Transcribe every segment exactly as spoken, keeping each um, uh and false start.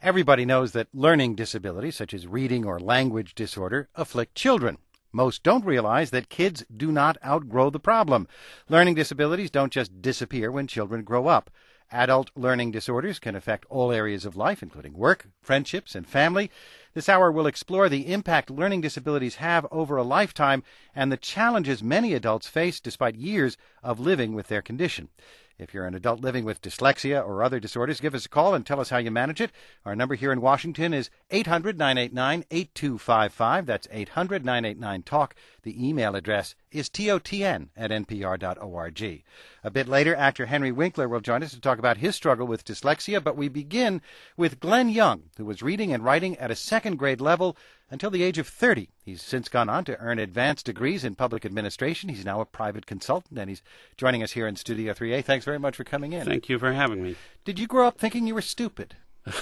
Everybody knows that learning disabilities, such as reading or language disorder, afflict children. Most don't realize that kids do not outgrow the problem. Learning disabilities don't just disappear when children grow up. Adult learning disorders can affect all areas of life, including work, friendships, and family. This hour will explore the impact learning disabilities have over a lifetime and the challenges many adults face despite years of living with their condition. If you're an adult living with dyslexia or other disorders, give us a call and tell us how you manage it. Our number here in Washington is eight hundred, nine eight nine, eight two five five. That's eight hundred, nine eight nine, talk. The email address is totn at npr dot org. A bit later, actor Henry Winkler will join us to talk about his struggle with dyslexia, but we begin with Glenn Young, who was reading and writing at a second grade level until the age of thirty. He's since gone on to earn advanced degrees in public administration. He's now a private consultant, and he's joining us here in Studio three A. Thanks very much for coming in. Thank you for having me. Did you grow up thinking you were stupid?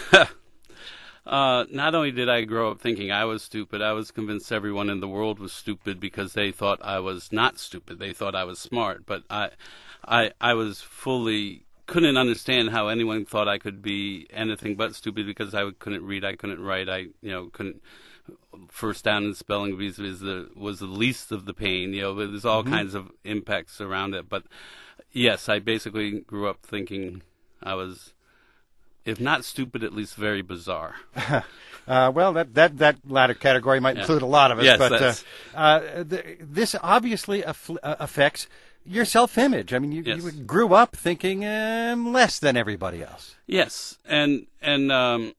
uh, not only did I grow up thinking I was stupid, I was convinced everyone in the world was stupid because they thought I was not stupid. They thought I was smart, but I, I, I was fully couldn't understand how anyone thought I could be anything but stupid because I couldn't read, I couldn't write, I you know couldn't. First down in spelling bees was the was the least of the pain. You know, there's all mm-hmm. kinds of impacts around it. But yes, I basically grew up thinking I was, if not stupid, at least very bizarre. uh, well, that, that that latter category might yeah. include a lot of us. Yes, but that's... uh, uh, the, this obviously affl- uh, affects your self-image. I mean, you, yes. you grew up thinking um, less than everybody else. Yes, and and um,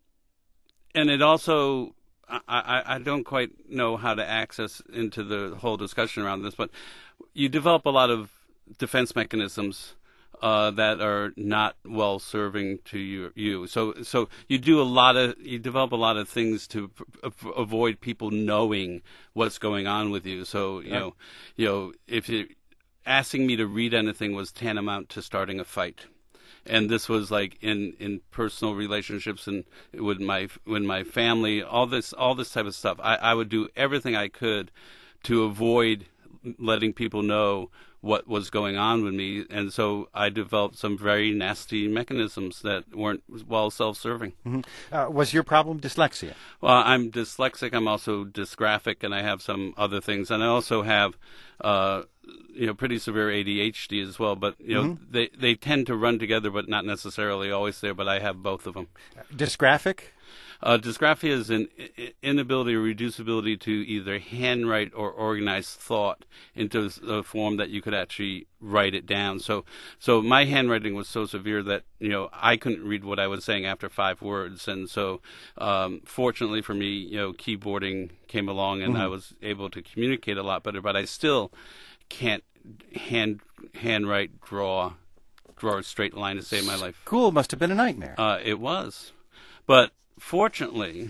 and it also. I, I, I don't quite know how to access into the whole discussion around this, but you develop a lot of defense mechanisms uh, that are not well serving to you, you. So, so you do a lot of you develop a lot of things to p- avoid people knowing what's going on with you. So, you yep. know, you know, if you asking me to read anything was tantamount to starting a fight. And this was like in, in personal relationships and with my with my family, all this all this type of stuff. I, I would do everything I could to avoid letting people know what was going on with me, and so I developed some very nasty mechanisms that weren't well self-serving. Mm-hmm. Uh, was your problem dyslexia? Well, I'm dyslexic. I'm also dysgraphic, and I have some other things, and I also have. Uh, you know, pretty severe A D H D as well, but, you know, mm-hmm. they, they tend to run together, but not necessarily always there, but I have both of them. Dysgraphic? Uh, dysgraphia is an inability or reducibility to either handwrite or organize thought into a form that you could actually write it down. So, so my handwriting was so severe that, you know, I couldn't read what I was saying after five words. And so, um, fortunately for me, you know, keyboarding came along and mm-hmm. I was able to communicate a lot better, but I still can't hand handwrite, draw, draw a straight line to save my life. School must have been a nightmare. Uh, it was. But fortunately,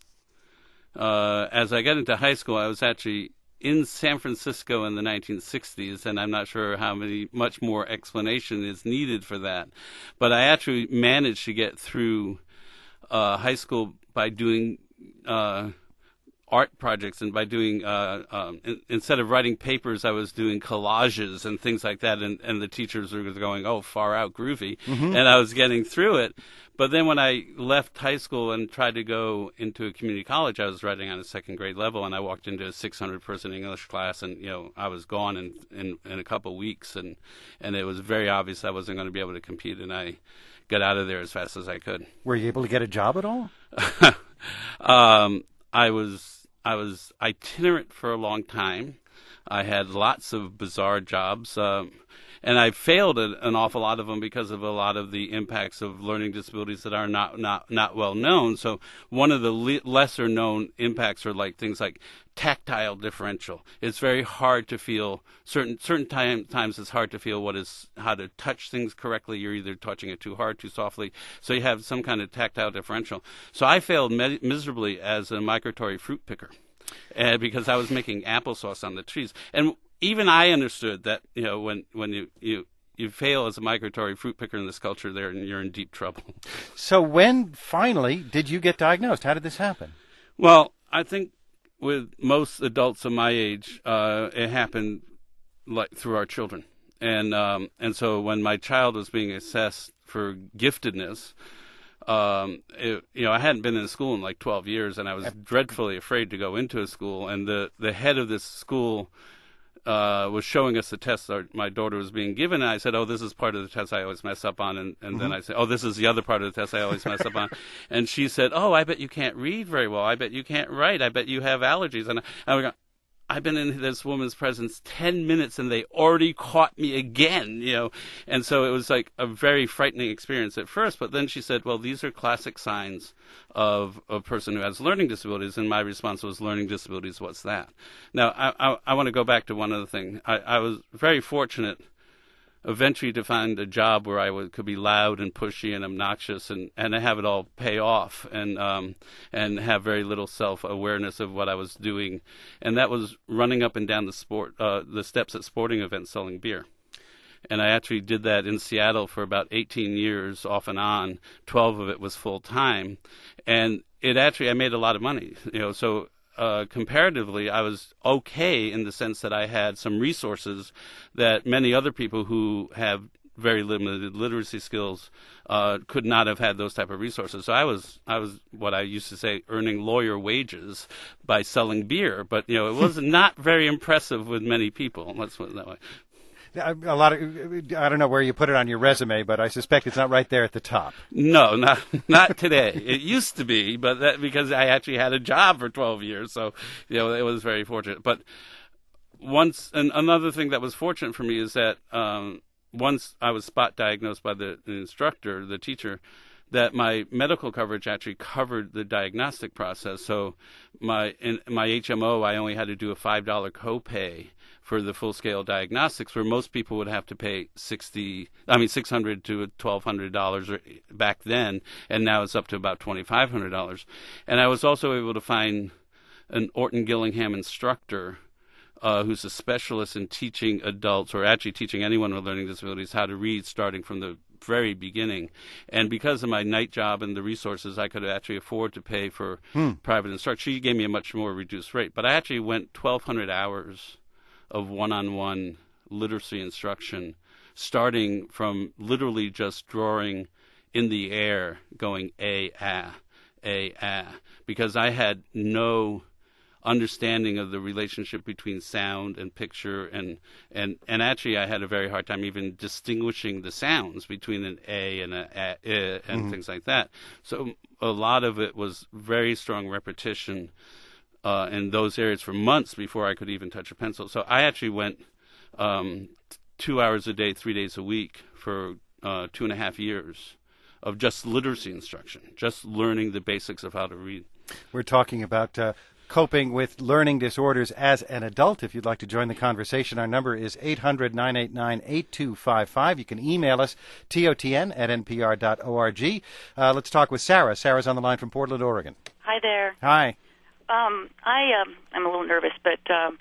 uh, as I got into high school, I was actually in San Francisco in the nineteen sixties, and I'm not sure how many much more explanation is needed for that. But I actually managed to get through uh, high school by doing uh, art projects and by doing, uh, um, in, instead of writing papers, I was doing collages and things like that, and, and the teachers were going, oh, far out, groovy, mm-hmm. and I was getting through it. But then when I left high school and tried to go into a community college, I was writing on a second grade level, and I walked into a six hundred person English class, and, you know, I was gone in, in, in a couple of weeks, and, and it was very obvious I wasn't going to be able to compete, and I got out of there as fast as I could. Were you able to get a job at all? um, I was... I was itinerant for a long time. I had lots of bizarre jobs, um, and I failed at an awful lot of them because of a lot of the impacts of learning disabilities that are not not, not well known. So one of the le- lesser known impacts are like things like tactile differential. It's very hard to feel certain certain time, times. It's hard to feel what is how to touch things correctly. You're either touching it too hard, too softly. So you have some kind of tactile differential. So I failed me- miserably as a migratory fruit picker, uh, because I was making applesauce on the trees. And even I understood that, you know, when when you you. You fail as a migratory fruit picker in this culture, there, and you're in deep trouble. So when finally did you get diagnosed? How did this happen? Well, I think with most adults of my age, uh, it happened like through our children, and um, and so when my child was being assessed for giftedness, um, it, you know, I hadn't been in school in like twelve years, and I was dreadfully afraid to go into a school. And the, the head of this school uh, was showing us the test our, my daughter was being given, and I said, oh, this is part of the test I always mess up on. And, and mm-hmm. then I said, oh, this is the other part of the test I always mess up on. And she said, oh, I bet you can't read very well. I bet you can't write. I bet you have allergies. And I, I was going, I've been in this woman's presence ten minutes and they already caught me again, you know. And so it was like a very frightening experience at first. But then she said, well, these are classic signs of a person who has learning disabilities. And my response was, learning disabilities, what's that? Now, I, I, I want to go back to one other thing. I, I was very fortunate eventually to find a job where I would, could be loud and pushy and obnoxious and, and have it all pay off and um, and have very little self-awareness of what I was doing. And that was running up and down the sport uh, the steps at sporting events selling beer. And I actually did that in Seattle for about eighteen years, off and on. twelve of it was full-time. And it actually, I made a lot of money, you know, so Uh, comparatively, I was okay in the sense that I had some resources that many other people who have very limited literacy skills uh, could not have had those type of resources. So I was, I was what I used to say, earning lawyer wages by selling beer. But you know, it was not very impressive with many people. Let's put it that way. A lot of, I don't know where you put it on your resume, but I suspect it's not right there at the top. No, not not today. It used to be, but that because I actually had a job for twelve years, so you know it was very fortunate. But once, and another thing that was fortunate for me is that um, once I was spot diagnosed by the, the instructor, the teacher, that my medical coverage actually covered the diagnostic process. So my in my H M O, I only had to do a five dollar copay for the full-scale diagnostics, where most people would have to pay sixty, I mean six hundred to twelve hundred dollars back then, and now it's up to about twenty-five hundred dollars. And I was also able to find an Orton Gillingham instructor uh, who's a specialist in teaching adults, or actually teaching anyone with learning disabilities, how to read starting from the very beginning. And because of my night job and the resources, I could actually afford to pay for hmm. private instruction. She gave me a much more reduced rate. But I actually went twelve hundred hours of one-on-one literacy instruction, starting from literally just drawing in the air, going a, ah, a, ah, because I had no understanding of the relationship between sound and picture, and, and, and actually I had a very hard time even distinguishing the sounds between an a and a, a, a and mm-hmm. things like that. So a lot of it was very strong repetition Uh, in those areas for months before I could even touch a pencil. So I actually went um, t- two hours a day, three days a week for uh, two and a half years of just literacy instruction, just learning the basics of how to read. We're talking about uh, coping with learning disorders as an adult. If you'd like to join the conversation, our number is eight hundred, nine eight nine, eight two five five. You can email us, T O T N at N P R dot org. Uh, let's talk with Sarah. Sarah's on the line from Portland, Oregon. Hi there. Hi. Um, I, um, I'm a little nervous, but um,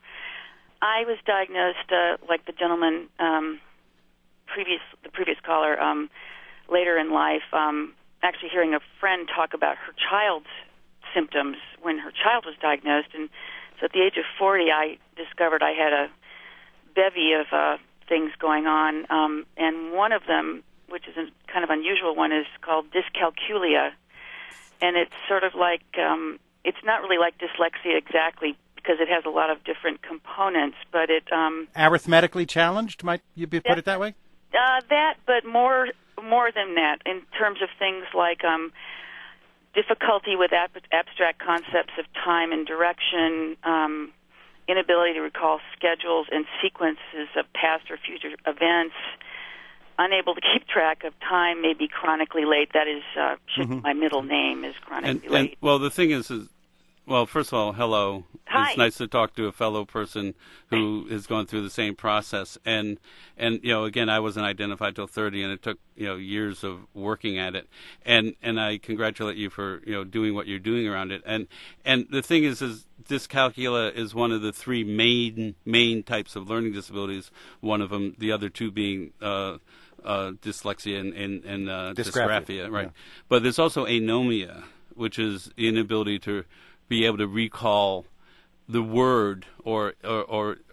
I was diagnosed, uh, like the gentleman, um, previous, the previous caller, um, later in life, um, actually hearing a friend talk about her child's symptoms when her child was diagnosed. And so at the age of forty, I discovered I had a bevy of uh, things going on, um, and one of them, which is a kind of unusual one, is called dyscalculia, and it's sort of like... Um, It's not really like dyslexia exactly because it has a lot of different components, but it... Um, Arithmetically challenged, might you be, put it that way? Uh, that, but more more than that in terms of things like um, difficulty with ab- abstract concepts of time and direction, um, inability to recall schedules and sequences of past or future events, unable to keep track of time, maybe chronically late. That is, uh, should, mm-hmm. my middle name is chronically and, and, late. Well, the thing is, is, well, first of all, hello. Hi. It's nice to talk to a fellow person who is going through the same process. And, and you know, again, I wasn't identified till thirty, and it took, you know, years of working at it. And, and I congratulate you for, you know, doing what you're doing around it. And, and the thing is, is dyscalculia is one of the three main, main types of learning disabilities, one of them, the other two being... Uh, Uh, dyslexia and, and, and uh, dysgraphia, dysgraphia, right? Yeah. But there's also anomia, which is the inability to be able to recall the word or or, or, or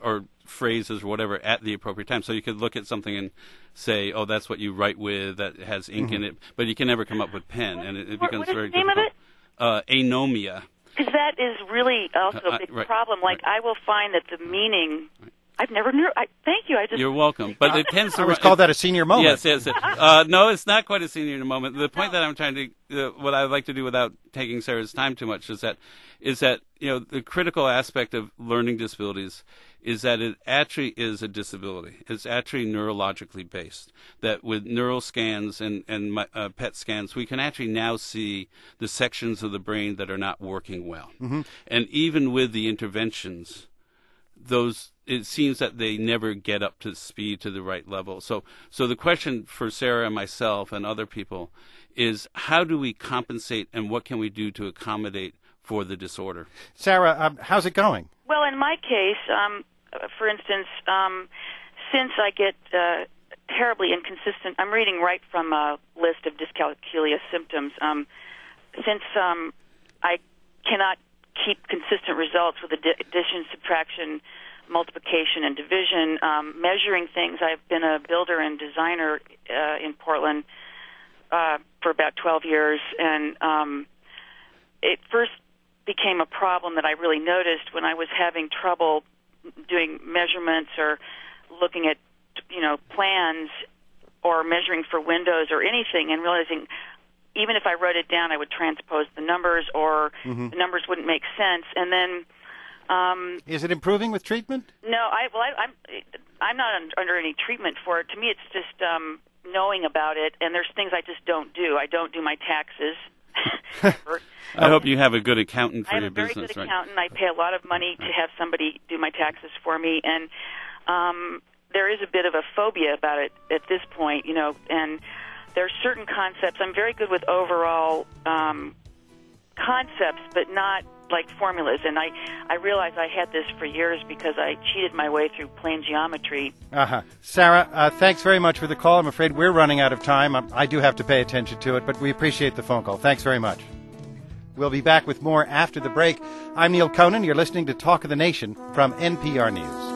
phrases or whatever at the appropriate time. So you could look at something and say, oh, that's what you write with, that has ink mm-hmm. in it, but you can never come up with pen, and it, it becomes what is very the name difficult. Of it? Uh, anomia. Because that is really also a big uh, right, problem. Like, right. I will find that the meaning... Right. I've never knew. I, thank you. I just. You're welcome. But it tends to. I would call that a senior moment. Yes, yes. Uh, no, it's not quite a senior moment. The point that I'm trying to, uh, what I'd like to do without taking Sarah's time too much, is that, is that you know the critical aspect of learning disabilities is that it actually is a disability. It's actually neurologically based. That with neural scans and and uh, P E T scans, we can actually now see the sections of the brain that are not working well, mm-hmm. and even with the interventions, those. It seems that they never get up to speed to the right level. So, so the question for Sarah and myself and other people is, how do we compensate and what can we do to accommodate for the disorder? Sarah, um, how's it going? Well, in my case, um, for instance, um, since I get uh, terribly inconsistent, I'm reading right from a list of dyscalculia symptoms. Um, since um, I cannot keep consistent results with addition, subtraction, multiplication and division, um, measuring things. I've been a builder and designer uh, in Portland uh, for about twelve years, and um, it first became a problem that I really noticed when I was having trouble doing measurements or looking at, you know, plans or measuring for windows or anything, and realizing even if I wrote it down, I would transpose the numbers or mm-hmm. the numbers wouldn't make sense, and then Um, Is it improving with treatment? No, I, well, I, I'm I'm not un, under any treatment for it. To me, it's just um, knowing about it, and there's things I just don't do. I don't do my taxes. I hope you have a good accountant for I have your a very business. good right? accountant. I pay a lot of money to have somebody do my taxes for me, and um, there is a bit of a phobia about it at this point, you know. And there's certain concepts. I'm very good with overall um, concepts, but not like formulas, and I, I realized I had this for years because I cheated my way through plane geometry. Uh-huh. Sarah, uh, thanks very much for the call. I'm afraid we're running out of time. I, I do have to pay attention to it, but we appreciate the phone call. Thanks very much. We'll be back with more after the break. I'm Neil Conan. You're listening to Talk of the Nation from N P R News.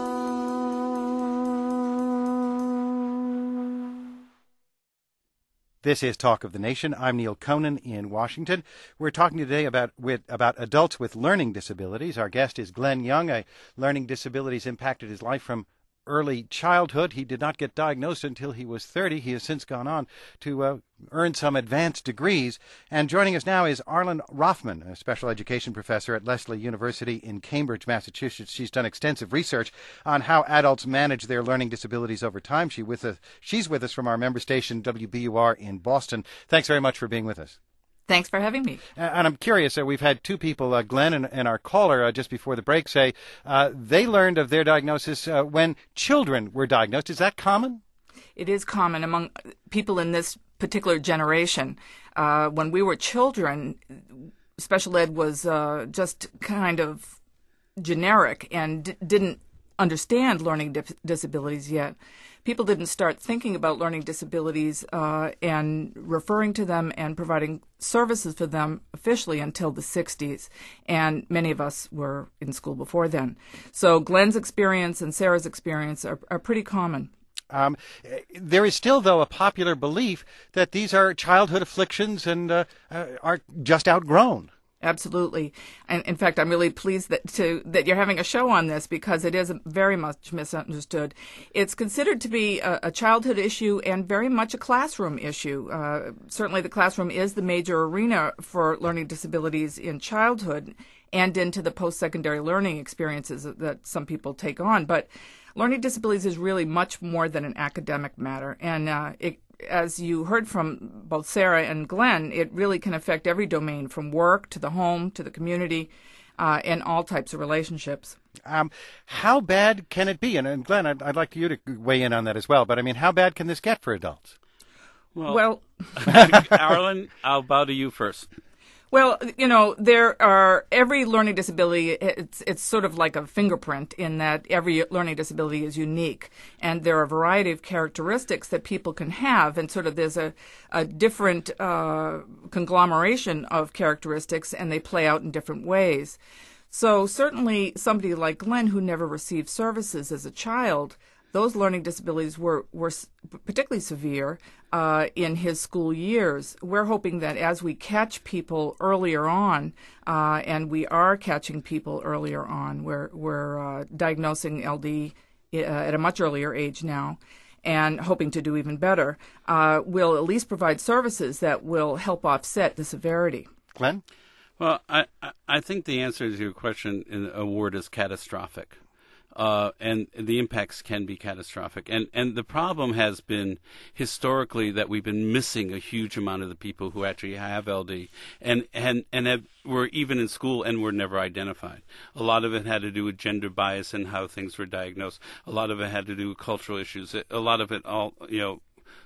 This is Talk of the Nation. I'm Neil Conan in Washington. We're talking today about with, about adults with learning disabilities. Our guest is Glenn Young. A learning disabilities impacted his life from early childhood. He did not get diagnosed until he was thirty. He has since gone on to uh, earn some advanced degrees. And joining us now is Arlen Rothman, a special education professor at Lesley University in Cambridge, Massachusetts. She's done extensive research on how adults manage their learning disabilities over time. She with us, she's with us from our member station, W B U R in Boston. Thanks very much for being with us. Thanks for having me. Uh, and I'm curious, uh, we've had two people, uh, Glenn and, and our caller, uh, just before the break say uh, they learned of their diagnosis uh, when children were diagnosed. Is that common? It is common among people in this particular generation. Uh, when we were children, special ed was uh, just kind of generic and d- didn't understand learning di- disabilities yet. People didn't start thinking about learning disabilities uh, and referring to them and providing services for them officially until the sixties, and many of us were in school before then. So Glenn's experience and Sarah's experience are, are pretty common. Um, there is still, though, a popular belief that these are childhood afflictions and uh, uh, are just outgrown. Absolutely. And in fact, I'm really pleased that to that you're having a show on this because it is very much misunderstood. It's considered to be a, a childhood issue and very much a classroom issue. Uh, certainly the classroom is the major arena for learning disabilities in childhood and into the post-secondary learning experiences that some people take on. But learning disabilities is really much more than an academic matter. And uh, it as you heard from both Sarah and Glenn, it really can affect every domain, from work to the home to the community, uh, and all types of relationships. Um, how bad can it be? And, and Glenn, I'd, I'd like you to weigh in on that as well. But, I mean, how bad can this get for adults? Well, well Arlen, I'll bow to you first. Well, you know, there are every learning disability, it's it's sort of like a fingerprint in that every learning disability is unique. And there are a variety of characteristics that people can have. And sort of there's a, a different uh, conglomeration of characteristics, and they play out in different ways. So certainly somebody like Glenn, who never received services as a child, those learning disabilities were, were particularly severe uh, in his school years. We're hoping that as we catch people earlier on, uh, and we are catching people earlier on, we're, we're uh, diagnosing L D uh, at a much earlier age now, and hoping to do even better, uh, we'll at least provide services that will help offset the severity. Glenn? Well, I, I think the answer to your question in a word is catastrophic. Uh, and the impacts can be catastrophic. And and the problem has been historically that we've been missing a huge amount of the people who actually have L D and, and, and have, were even in school and were never identified. A lot of it had to do with gender bias and how things were diagnosed. A lot of it had to do with cultural issues. A lot of it all, you know,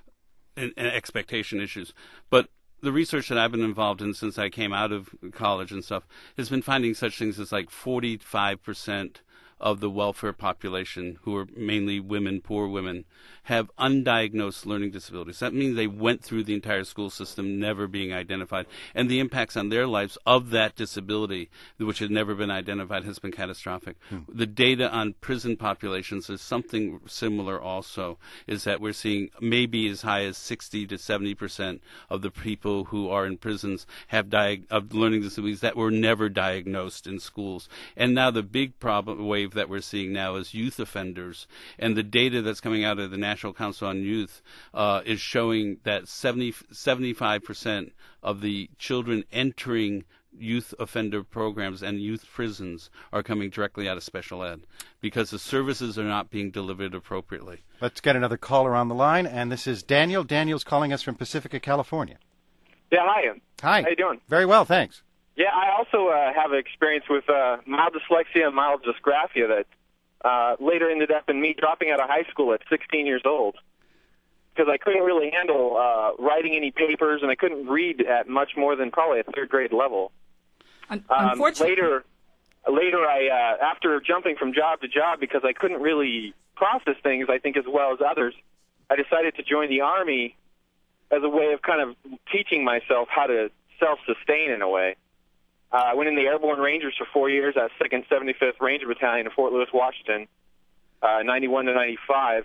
and, and expectation issues. But the research that I've been involved in since I came out of college and stuff has been finding such things as like forty-five percent of the welfare population, who are mainly women, poor women, have undiagnosed learning disabilities. That means they went through the entire school system never being identified. And the impacts on their lives of that disability, which has never been identified, has been catastrophic. Hmm. The data on prison populations is something similar also, is that we're seeing maybe as high as sixty to seventy percent of the people who are in prisons have diag- of learning disabilities that were never diagnosed in schools. And now the big problem wave that we're seeing now is youth offenders. And the data that's coming out of the National Council on Youth uh, is showing that seventy, seventy-five percent of the children entering youth offender programs and youth prisons are coming directly out of special ed because the services are not being delivered appropriately. Let's get another caller on the line, and this is Daniel. Daniel's calling us from Pacifica, California. Yeah, hi. Hi. How you doing? Very well, thanks. Yeah, I also uh, have experience with uh, mild dyslexia and mild dysgraphia that uh, later ended up in me dropping out of high school at sixteen years old because I couldn't really handle uh, writing any papers, and I couldn't read at much more than probably a third grade level. Un- um, unfortunately, later, later, I uh, after jumping from job to job because I couldn't really process things, I think, as well as others, I decided to join the Army as a way of kind of teaching myself how to self-sustain in a way. Uh, I went in the Airborne Rangers for four years at second seventy-fifth Ranger Battalion in Fort Lewis, Washington, uh, ninety-one to ninety-five,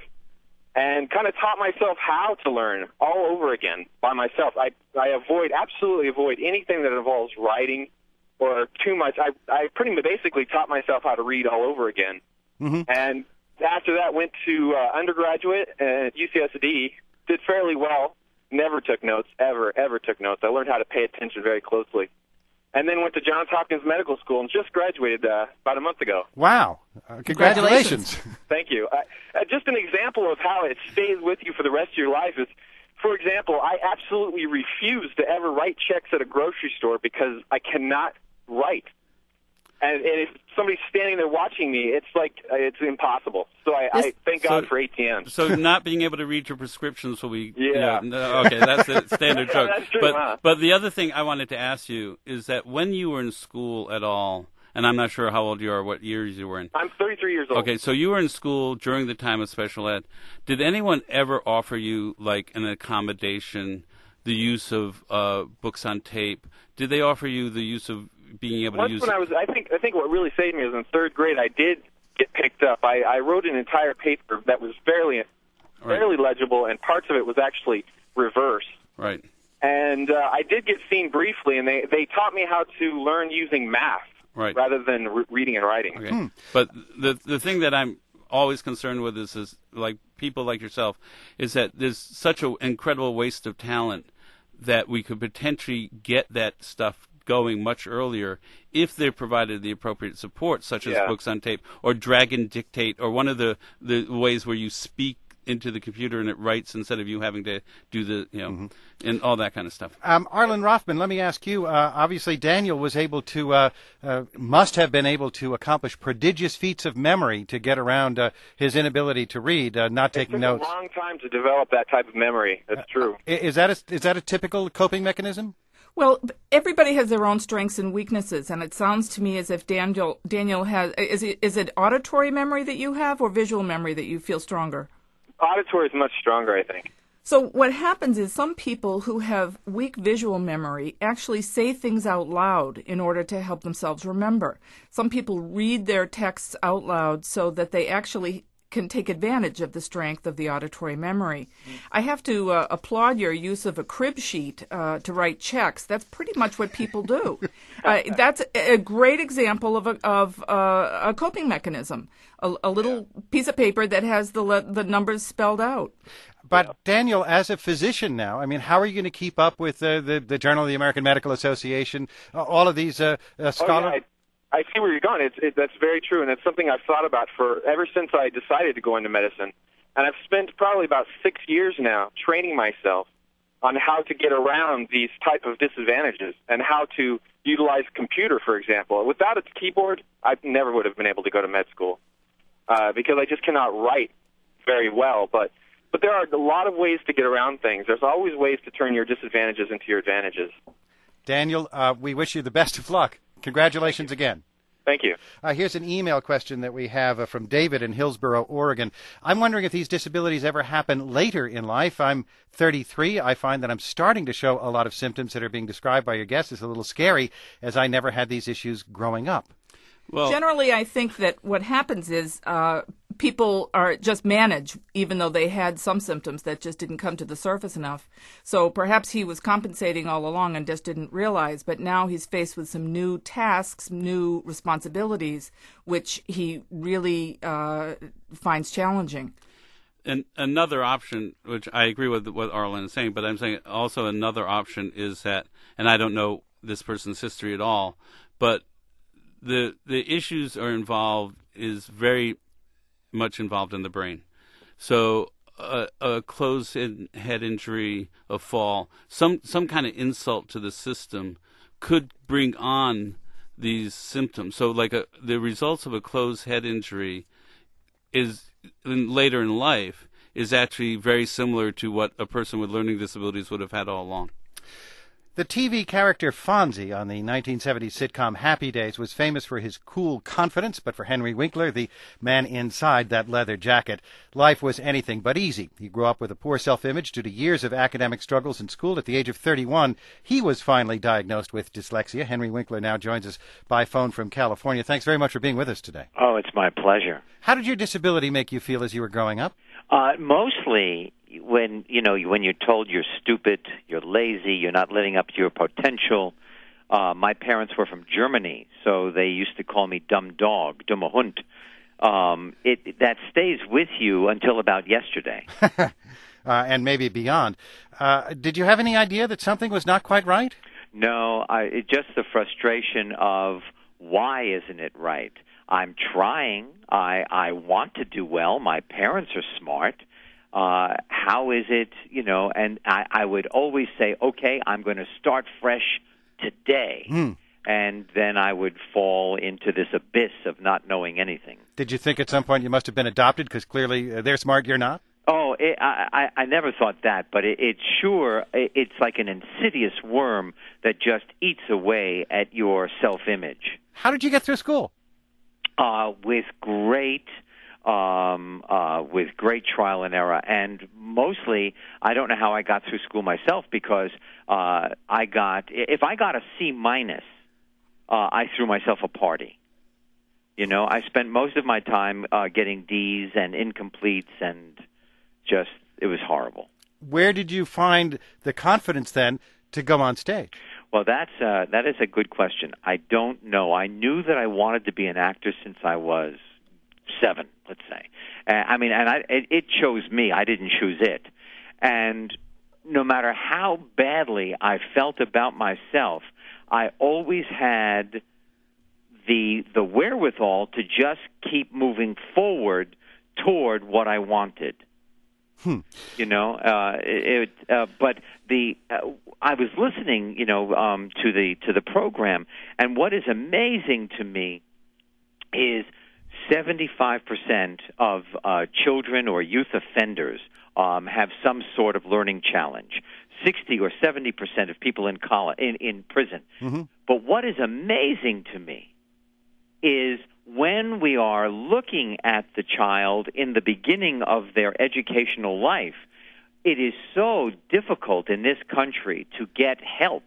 and kind of taught myself how to learn all over again by myself. I, I avoid, absolutely avoid anything that involves writing or too much. I, I pretty much basically taught myself how to read all over again. Mm-hmm. And after that, went to uh, undergraduate at U C S D, did fairly well, never took notes, ever, ever took notes. I learned how to pay attention very closely. And then went to Johns Hopkins Medical School and just graduated uh, about a month ago. Wow. Uh, congratulations. Congratulations. Thank you. Uh, uh, just an example of how it stays with you for the rest of your life is, for example, I absolutely refuse to ever write checks at a grocery store because I cannot write. And, and if somebody's standing there watching me, it's like uh, it's impossible. So I, I thank so, God for A T Ms. So not being able to read your prescriptions will be, yeah. You know, okay, that's a standard joke. That's true, but huh? but the other thing I wanted to ask you is that when you were in school at all, and I'm not sure how old you are, what years you were in. I'm thirty-three years old. Okay, so you were in school during the time of special ed. Did anyone ever offer you like an accommodation, the use of uh, books on tape? Did they offer you the use of being able Once to use when I was, I think, I think what really saved me was in third grade. I did get picked up. I, I wrote an entire paper that was fairly, fairly right. legible, and parts of it was actually reverse. Right. And uh, I did get seen briefly, and they they taught me how to learn using math right. rather than re- reading and writing. Okay. Hmm. But the the thing that I'm always concerned with is, is like people like yourself, is that there's such an incredible waste of talent that we could potentially get that stuff going much earlier if they're provided the appropriate support, such as yeah. books on tape or drag and dictate, or one of the, the ways where you speak into the computer and it writes instead of you having to do the, you know, mm-hmm. and all that kind of stuff. Um, Arlen Rothman, let me ask you, uh, obviously Daniel was able to, uh, uh, must have been able to accomplish prodigious feats of memory to get around uh, his inability to read, uh, not taking it took notes. a long time to develop that type of memory. That's uh, true. Is that a, is that a typical coping mechanism? Well, everybody has their own strengths and weaknesses, and it sounds to me as if Daniel Daniel has is it, is it auditory memory that you have, or visual memory that you feel stronger? Auditory is much stronger, I think. So what happens is some people who have weak visual memory actually say things out loud in order to help themselves remember. Some people read their texts out loud so that they actually can take advantage of the strength of the auditory memory. Mm. I have to uh, applaud your use of a crib sheet uh, to write checks. That's pretty much what people do. uh, that's a great example of a, of uh, a coping mechanism, a, a little yeah. piece of paper that has the le- the numbers spelled out. But, Daniel, as a physician now, I mean, how are you going to keep up with uh, the, the Journal of the American Medical Association, uh, all of these uh, uh, scholars? Oh, yeah, I, I see where you're going. It's, it, that's very true, and it's something I've thought about for ever since I decided to go into medicine. And I've spent probably about six years now training myself on how to get around these type of disadvantages and how to utilize computer, for example. Without a keyboard, I never would have been able to go to med school uh, because I just cannot write very well, but But there are a lot of ways to get around things. There's always ways to turn your disadvantages into your advantages. Daniel, uh, we wish you the best of luck. Congratulations again. Thank you. Uh, here's an email question that we have uh, from David in Hillsboro, Oregon. I'm wondering if these disabilities ever happen later in life. I'm thirty-three. I find that I'm starting to show a lot of symptoms that are being described by your guests as a little scary, as I never had these issues growing up. Well, generally, I think that what happens is uh, people are just manage, even though they had some symptoms that just didn't come to the surface enough. So perhaps he was compensating all along and just didn't realize, but now he's faced with some new tasks, new responsibilities, which he really uh, finds challenging. And another option, which I agree with what Arlen is saying, but I'm saying also another option is that, and I don't know this person's history at all, but the the issues are involved is very much involved in the brain. So a, a closed head injury, a fall, some some kind of insult to the system could bring on these symptoms. So like a, the results of a closed head injury is in, later in life is actually very similar to what a person with learning disabilities would have had all along. The T V character Fonzie on the nineteen seventies sitcom Happy Days was famous for his cool confidence, but for Henry Winkler, the man inside that leather jacket, life was anything but easy. He grew up with a poor self-image due to years of academic struggles in school. At the age of thirty-one, he was finally diagnosed with dyslexia. Henry Winkler now joins us by phone from California. Thanks very much for being with us today. Oh, it's my pleasure. How did your disability make you feel as you were growing up? Uh, mostly when, you know, when you're told you're stupid, you're lazy, you're not living up to your potential. Uh, my parents were from Germany, so they used to call me dumb dog, dumme Hund. Um, it, that stays with you until about yesterday. uh, and maybe beyond. Uh, did you have any idea that something was not quite right? No, I, it, just the frustration of why isn't it right? I'm trying. I, I want to do well. My parents are smart. Uh, how is it, you know, and I, I would always say, okay, I'm going to start fresh today. Mm. And then I would fall into this abyss of not knowing anything. Did you think at some point you must have been adopted because clearly uh, they're smart, you're not? Oh, it, I, I, I never thought that, but it, it sure, it, it's like an insidious worm that just eats away at your self-image. How did you get through school? Uh, with great, um, uh, with great trial and error, and mostly, I don't know how I got through school myself because uh, I got, if I got a C minus, uh, I threw myself a party. You know, I spent most of my time uh, getting D's and incompletes, and just it was horrible. Where did you find the confidence then to go on stage? Well, that's uh, that is a good question. I don't know. I knew that I wanted to be an actor since I was seven, let's say. Uh, I mean, and I, it, it chose me. I didn't choose it. And no matter how badly I felt about myself, I always had the the wherewithal to just keep moving forward toward what I wanted. Hmm. You know, uh, it, uh, but the uh, I was listening, you know, um, to the to the program, and what is amazing to me is seventy-five percent of uh, children or youth offenders um, have some sort of learning challenge. Sixty or seventy percent of people in college, in, in prison. Mm-hmm. But what is amazing to me is when we are looking at the child in the beginning of their educational life, it is so difficult in this country to get help.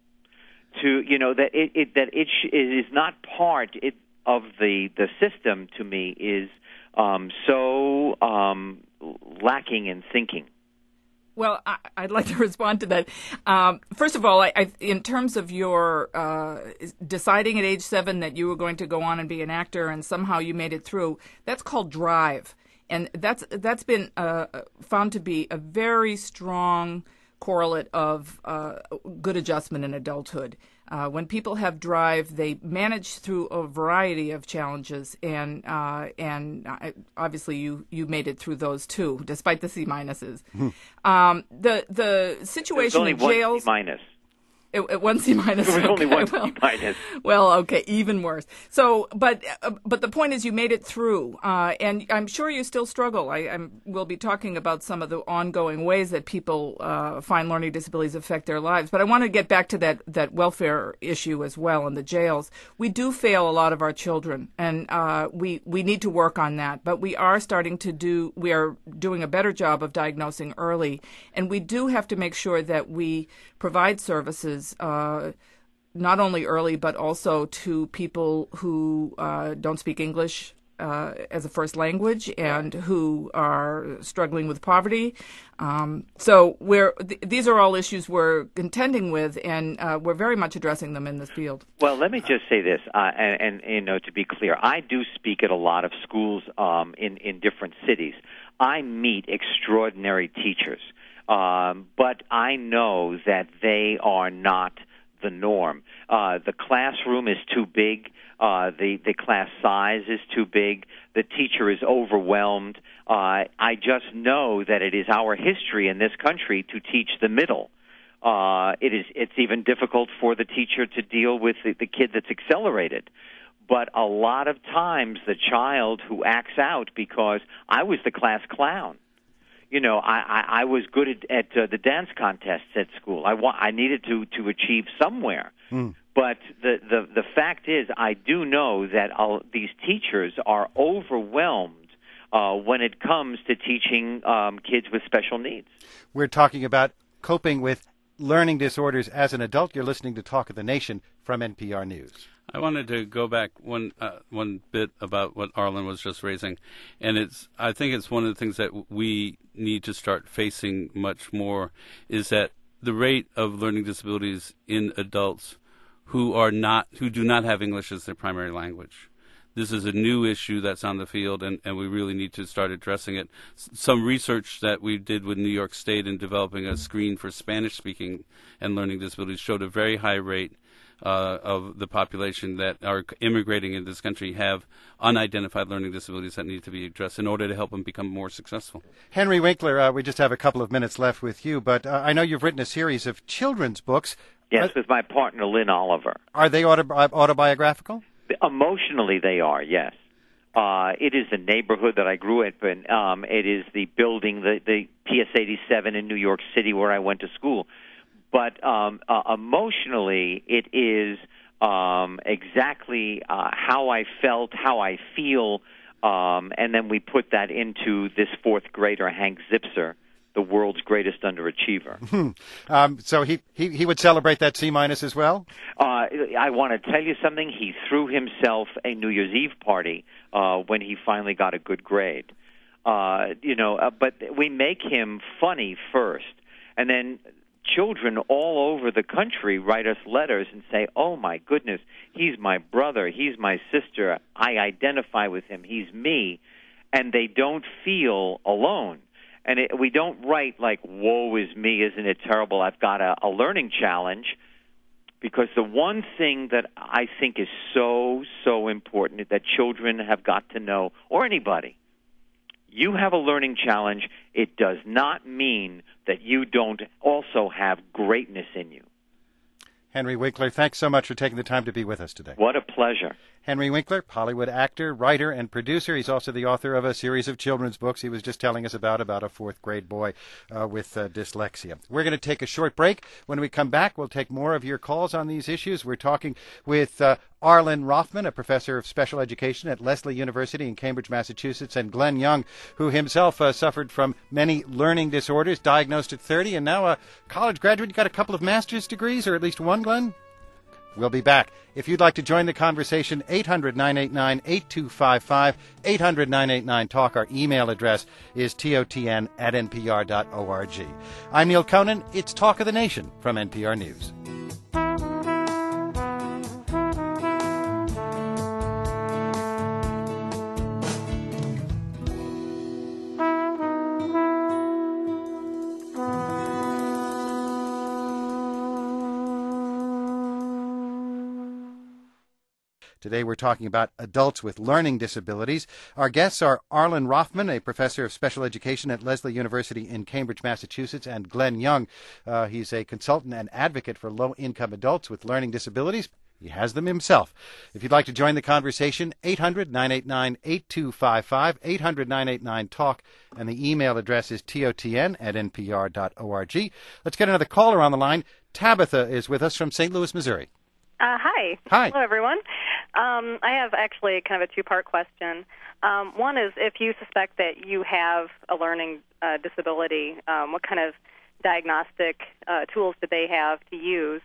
To you know that it, it that it, sh- it is not part it, of the the system. To me, is um, so um, lacking in thinking. Well, I, I'd like to respond to that. Um, first of all, I, I, in terms of your uh, deciding at age seven that you were going to go on and be an actor, and somehow you made it through, that's called drive, and that's that's been uh, found to be a very strong correlate of uh, good adjustment in adulthood. Uh, when people have drive, they manage through a variety of challenges, and uh, and obviously you, you made it through those too, despite the C minuses. um, the the situation only in jails. One C minus. It, it, one C minus. There was okay, only one well, C minus. Well, okay, even worse. So, but uh, but the point is, you made it through, uh, and I'm sure you still struggle. I I'm, we'll be talking about some of the ongoing ways that people uh, find learning disabilities affect their lives. But I want to get back to that that welfare issue as well in the jails. We do fail a lot of our children, and uh, we we need to work on that. But we are starting to do. We are doing a better job of diagnosing early, and we do have to make sure that we provide services. Uh, not only early, but also to people who uh, don't speak English uh, as a first language and who are struggling with poverty. Um, so we're, th- these are all issues we're contending with, and uh, we're very much addressing them in this field. Well, let me just say this, uh, and, and you know, to be clear, I do speak at a lot of schools um, in, in different cities. I meet extraordinary teachers. Um, but I know that they are not the norm. Uh, the classroom is too big. Uh, the, the class size is too big. The teacher is overwhelmed. Uh, I just know that it is our history in this country to teach the middle. Uh, it is, it's even difficult for the teacher to deal with the, the kid that's accelerated. But a lot of times the child who acts out because I was the class clown. You know, I, I, I was good at, at uh, the dance contests at school. I, wa- I needed to, to achieve somewhere. Mm. But the, the, the fact is, I do know that uh, these teachers are overwhelmed uh, when it comes to teaching um, kids with special needs. We're talking about coping with learning disorders as an adult. You're listening to Talk of the Nation from N P R News. I wanted to go back one uh, one bit about what Arlen was just raising, and it's I think it's one of the things that we need to start facing much more is that the rate of learning disabilities in adults who are not who do not have English as their primary language. This is a new issue that's on the field, and, and we really need to start addressing it. S- some research that we did with New York State in developing a screen for Spanish-speaking and learning disabilities showed a very high rate uh, of the population that are immigrating into this country have unidentified learning disabilities that need to be addressed in order to help them become more successful. Henry Winkler, uh, we just have a couple of minutes left with you, but uh, I know you've written a series of children's books. Yes, are, with my partner, Lynn Oliver. Are they auto- autobiographical? Emotionally, they are, yes. Uh, it is the neighborhood that I grew up in. Um, it is the building, the, the P S eighty-seven in New York City where I went to school. But um, uh, emotionally, it is um, exactly uh, how I felt, how I feel, um, and then we put that into this fourth grader, Hank Zipser, the world's greatest underachiever. um, so he, he, he would celebrate that C minus as well? Uh, I want to tell you something. He threw himself a New Year's Eve party uh, when he finally got a good grade. Uh, you know, uh, but we make him funny first, and then children all over the country write us letters and say, oh, my goodness, he's my brother, he's my sister, I identify with him, he's me, and they don't feel alone. And it, we don't write like, woe is me, isn't it terrible, I've got a, a learning challenge, because the one thing that I think is so, so important that children have got to know, or anybody, you have a learning challenge, it does not mean that you don't also have greatness in you. Henry Winkler, thanks so much for taking the time to be with us today. What a pleasure. Henry Winkler, Hollywood actor, writer, and producer. He's also the author of a series of children's books he was just telling us about, about a fourth grade boy uh, with uh, dyslexia. We're going to take a short break. When we come back, we'll take more of your calls on these issues. We're talking with uh, Arlen Rothman, a professor of special education at Lesley University in Cambridge, Massachusetts, and Glenn Young, who himself uh, suffered from many learning disorders, diagnosed at thirty, and now a college graduate. You got a couple of master's degrees, or at least one, Glenn? We'll be back. If you'd like to join the conversation, eight hundred, nine eight nine, eight two five five, eight hundred, nine eight nine, talk. Our email address is totn at npr dot org. I'm Neil Conan. It's Talk of the Nation from N P R News. Today we're talking about adults with learning disabilities. Our guests are Arlen Rothman, a professor of special education at Lesley University in Cambridge, Massachusetts, and Glenn Young. Uh, he's a consultant and advocate for low-income adults with learning disabilities. He has them himself. If you'd like to join the conversation, eight hundred, nine eight nine, eight two five five, eight hundred, nine eight nine, talk, and the email address is totn at npr dot org. Let's get another caller on the line. Tabitha is with us from Saint Louis, Missouri. Uh, hi. Hi. Hello, everyone. Um, I have actually kind of a two-part question. Um, one is, if you suspect that you have a learning uh, disability, um, what kind of diagnostic uh, tools do they have to use?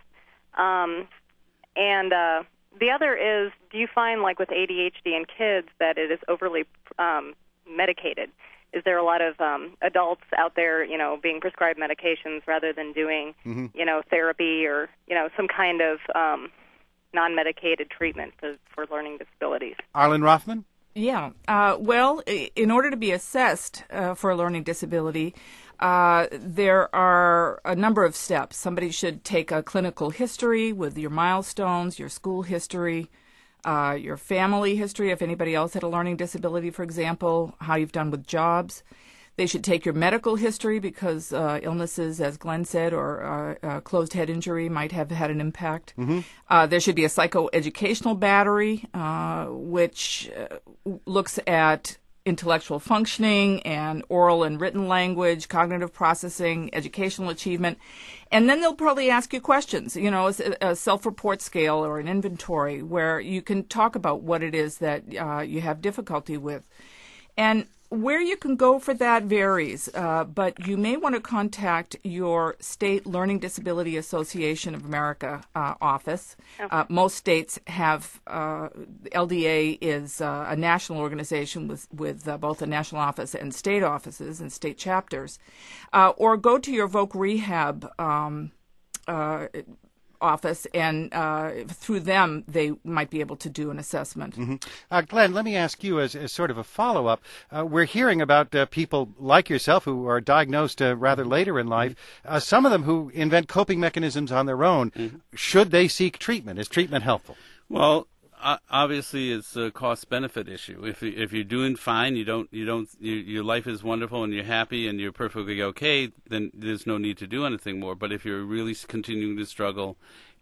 Um, and uh, the other is, do you find, like with A D H D in kids, that it is overly um, medicated? Is there a lot of um, adults out there, you know, being prescribed medications rather than doing, mm-hmm. you know, therapy or, you know, some kind of um, non-medicated treatment for, for learning disabilities? Arlen Rothman? Yeah. Uh, well, in order to be assessed uh, for a learning disability, uh, there are a number of steps. Somebody should take a clinical history with your milestones, your school history, uh, your family history, if anybody else had a learning disability, for example, how you've done with jobs. They should take your medical history because uh, illnesses, as Glenn said, or uh, uh, closed head injury might have had an impact. Mm-hmm. Uh, there should be a psychoeducational battery, uh, which uh, looks at intellectual functioning and oral and written language, cognitive processing, educational achievement. And then they'll probably ask you questions, you know, a self-report scale or an inventory where you can talk about what it is that uh, you have difficulty with. And where you can go for that varies, uh, but you may want to contact your state Learning Disability Association of America uh, office. Okay. Uh, most states have, uh, L D A is uh, a national organization with, with uh, both a national office and state offices and state chapters. Uh, or go to your Voc Rehab um, uh, office, and uh, through them, they might be able to do an assessment. Mm-hmm. Uh, Glenn, let me ask you as, as sort of a follow-up. Uh, we're hearing about uh, people like yourself who are diagnosed uh, rather later in life, uh, some of them who invent coping mechanisms on their own. Mm-hmm. Should they seek treatment? Is treatment helpful? Well, uh, obviously it's a cost-benefit issue. If, if you're doing fine, you don't, you don't, you, your life is wonderful and you're happy and you're perfectly okay, then there's no need to do anything more. But if you're really continuing to struggle,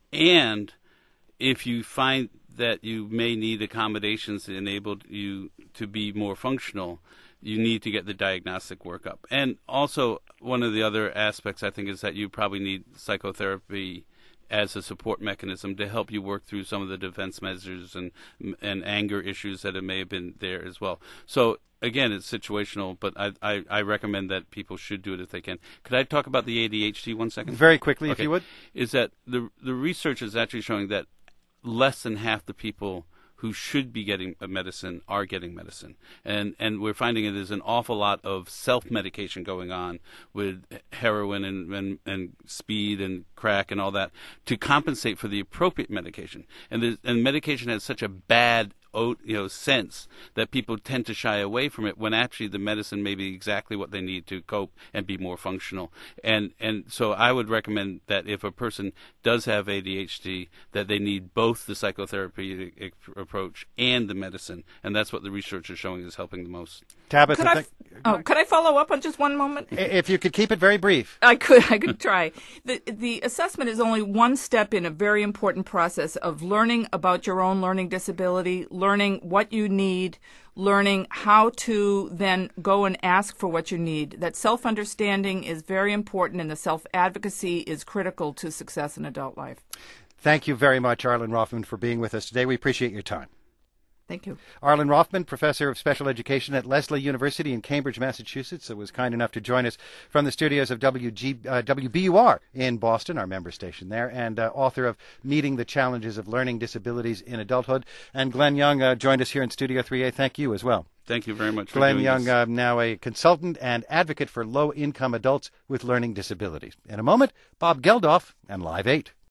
and if you find that you may need accommodations that enable you to be more functional, you need to get the diagnostic workup. And also, one of the other aspects, I think, is that you probably need psychotherapy as a support mechanism to help you work through some of the defense measures and and anger issues that may have been there as well. So again, it's situational, but I, I, I recommend that people should do it if they can. Could I talk about the A D H D one second? Very quickly, okay. if you would. Is that the the research is actually showing that less than half the people who should be getting a medicine are getting medicine. And and we're finding it is an awful lot of self-medication going on with heroin and, and, and speed and crack and all that to compensate for the appropriate medication. And, and medication has such a bad you know, sense that people tend to shy away from it when actually the medicine may be exactly what they need to cope and be more functional. And and so I would recommend that if a person does have A D H D, that they need both the psychotherapy approach and the medicine. And that's what the research is showing is helping the most. Tabitha, could I, th- oh, could I follow up on just one moment? if you could keep it very brief. I could. I could try. The the assessment is only one step in a very important process of learning about your own learning disability, learning what you need, learning how to then go and ask for what you need. That self-understanding is very important, and the self-advocacy is critical to success in adult life. Thank you very much, Arlen Rothman, for being with us today. We appreciate your time. Thank you. Arlen Rothman, Professor of Special Education at Lesley University in Cambridge, Massachusetts, was kind enough to join us from the studios of W G, uh, W B U R in Boston, our member station there, and uh, author of Meeting the Challenges of Learning Disabilities in Adulthood. And Glenn Young uh, joined us here in Studio three A. Thank you as well. Thank you very much for Glenn doing Young, this. uh, now a consultant and advocate for low-income adults with learning disabilities. In a moment, Bob Geldof and Live eight.